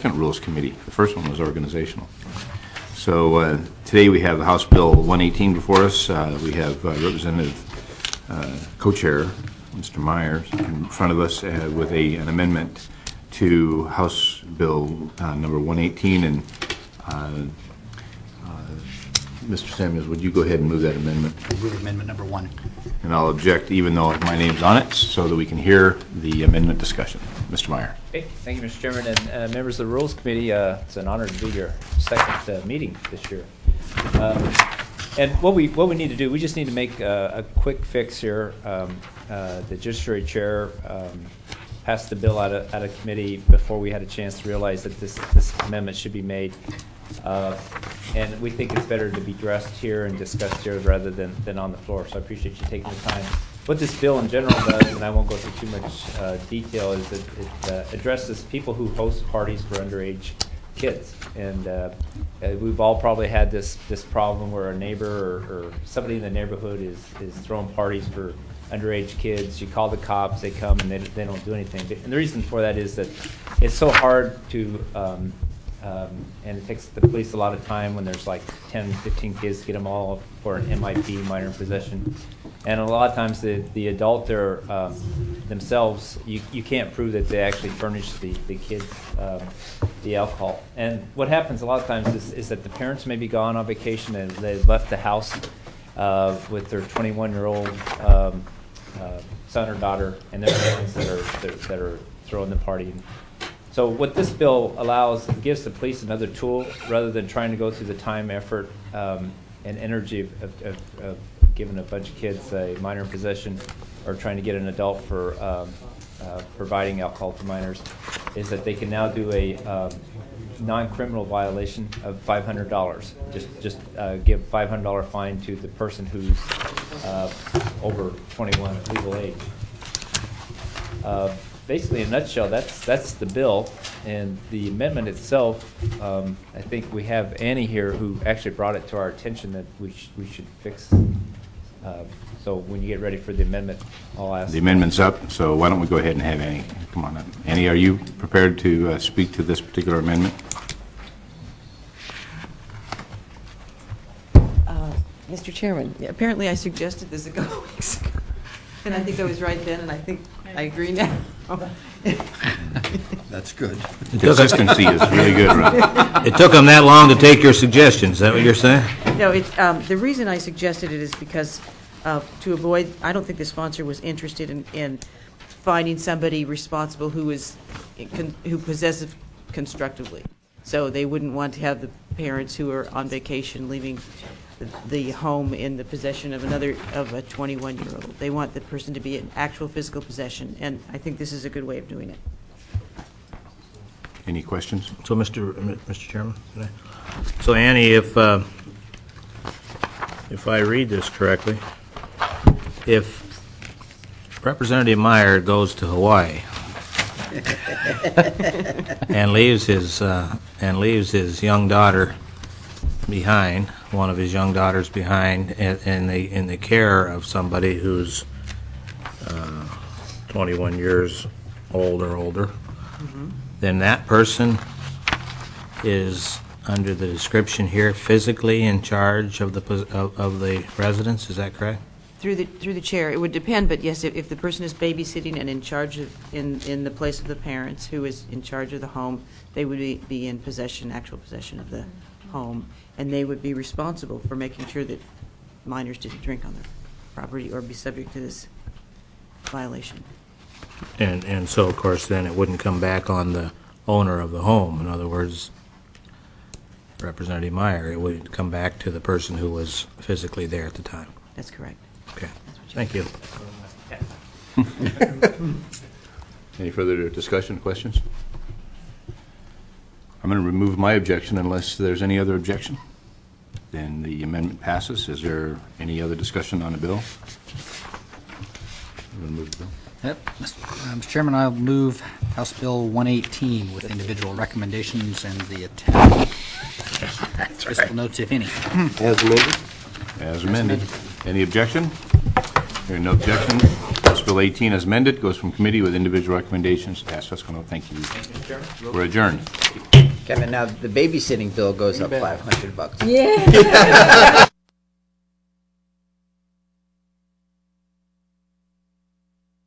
second Rules Committee. The first one was organizational. So today we have House Bill 118 before us. We have Representative Co-Chair Mr. Myers in front of us with an amendment to House Bill number 118. And Mr. Samuels, would you go ahead and move that amendment? Move amendment number 1. And I'll object even though my name's on it so that we can hear the amendment discussion. Mr. Meyer. Okay, thank you, Mr. Chairman, and members of the Rules Committee. It's an honor to be your second meeting this year. And what we need to do, we just need to make a quick fix here. The Judiciary Chair passed the bill out of committee before we had a chance to realize that this amendment should be made. And we think it's better to be addressed here and discussed here rather than on the floor. So I appreciate you taking the time. What this bill in general does, and I won't go through too much detail, is that it addresses people who host parties for underage kids. And we've all probably had this problem where a neighbor or somebody in the neighborhood is throwing parties for underage kids. You call the cops, they come, and they don't do anything. And the reason for that is that it's so hard to and it takes the police a lot of time when there's like 10, 15 kids to get them all for an MIP, minor in possession. And a lot of times the adult there themselves, you can't prove that they actually furnished the kids the alcohol. And what happens a lot of times is that the parents may be gone on vacation and they've left the house with their 21-year-old son or daughter, and they're the ones that are throwing the party. So what this bill allows, it gives the police another tool rather than trying to go through the time, effort, and energy of giving a bunch of kids a minor in possession or trying to get an adult for providing alcohol to minors, is that they can now do a non-criminal violation of $500. Just give $500 fine to the person who's over 21 legal age. Basically, in a nutshell, that's the bill, and the amendment itself. I think we have Annie here who actually brought it to our attention that we should fix. So when you get ready for the amendment, I'll ask. The amendment's up, so why don't we go ahead and have Annie come on up. Annie, are you prepared to speak to this particular amendment? Mr. Chairman, apparently I suggested this a couple weeks ago, and I think I was right then, and I think I agree now. That's good. Consistency is really good, right? It took them that long to take your suggestions. Is that what you're saying? No, the reason I suggested it is because to avoid, I don't think the sponsor was interested in finding somebody responsible who possesses constructively. So they wouldn't want to have the parents who are on vacation leaving the home in the possession of a 21-year-old. They want the person to be in actual physical possession, and I think this is a good way of doing it. Any questions? So, Mr. Chairman, so Annie, if I read this correctly, if Representative Meyer goes to Hawaii and leaves his young daughter behind, one of his young daughters behind, in the care of somebody who's 21 years old or older, then that person is under the description here physically in charge of the residence. Is that correct? Through the chair, it would depend, but yes, if the person is babysitting and in charge of in the place of the parents who is in charge of the home, they would be in possession, actual possession of the home, and they would be responsible for making sure that minors didn't drink on their property or be subject to this violation. And so, of course, then it wouldn't come back on the owner of the home. In other words, Representative Meyer, it would come back to the person who was physically there at the time. That's correct. Okay. Thank you. Any further discussion, questions? I'm going to remove my objection unless there's any other objection. Then the amendment passes. Is there any other discussion on the bill? I'm going to move the bill. Yep. Mr. Chairman, I'll move House Bill 118 with individual recommendations and the attached fiscal notes, if any. As amended. As amended. Any objection? Hearing no objection. House Bill 18 as amended goes from committee with individual recommendations. Pass fiscal note. Thank you. Thank you, Mr. Chairman. We're adjourned. Kevin, now the babysitting bill goes up $500. Yeah.